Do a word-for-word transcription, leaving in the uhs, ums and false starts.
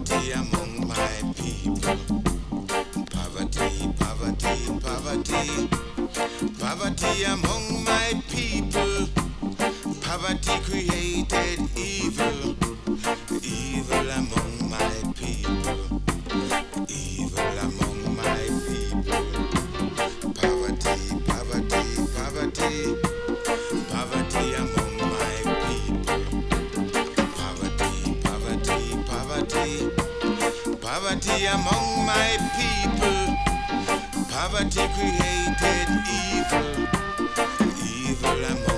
Poverty among my people. Poverty, poverty, poverty. Poverty among my people. Poverty created evil. Evil among my people. Evil among my people. Poverty, poverty, poverty. Poverty among my people. Poverty, poverty, poverty. Poverty among my people. Poverty created evil. Evil among